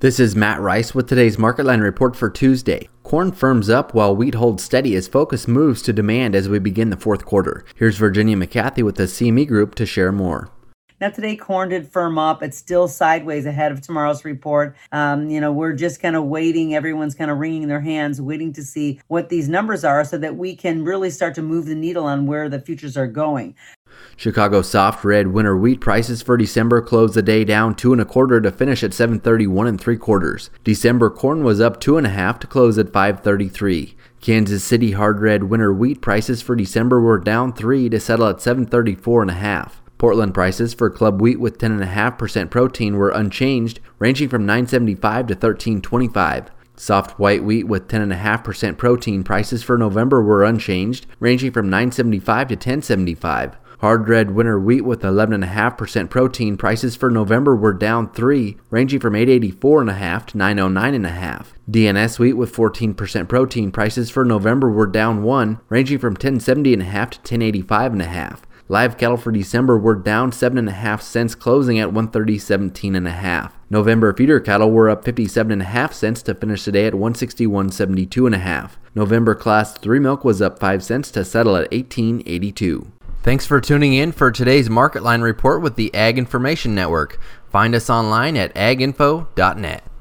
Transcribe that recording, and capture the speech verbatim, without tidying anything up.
This is Matt Rice with today's Market Line report for Tuesday. Corn firms up while wheat holds steady as focus moves to demand as we begin the fourth quarter. Here's Virginia McCarthy with the C M E Group to share more. Now today, corn did firm up. It's still sideways ahead of tomorrow's report. Um, you know, we're just kind of waiting. Everyone's kind of wringing their hands, waiting to see what these numbers are so that we can really start to move the needle on where the futures are going. Chicago soft red winter wheat prices for December closed the day down two and a quarter to finish at seven thirty-one and three quarters. December corn was up two and a half to close at five thirty-three. Kansas City hard red winter wheat prices for December were down three to settle at seven thirty-four and a half. Portland prices for club wheat with ten point five percent protein were unchanged, ranging from nine seventy-five to thirteen twenty-five. Soft white wheat with ten point five percent protein prices for November were unchanged, ranging from nine seventy-five to ten seventy-five. Hard red winter wheat with eleven point five percent protein prices for November were down three, ranging from eight eighty-four and a half to nine oh nine and a half. D N S wheat with fourteen percent protein prices for November were down one, ranging from ten seventy and a half to ten eighty-five and a half. Live cattle for December were down seven and a half cents, closing at one thirty seventeen and a half. November feeder cattle were up fifty-seven and a half cents to finish the day at one sixty-one seventy-two and a half. November class three milk was up five cents to settle at eighteen eighty-two. Thanks for tuning in for today's Market Line report with the Ag Information Network. Find us online at ag info dot net.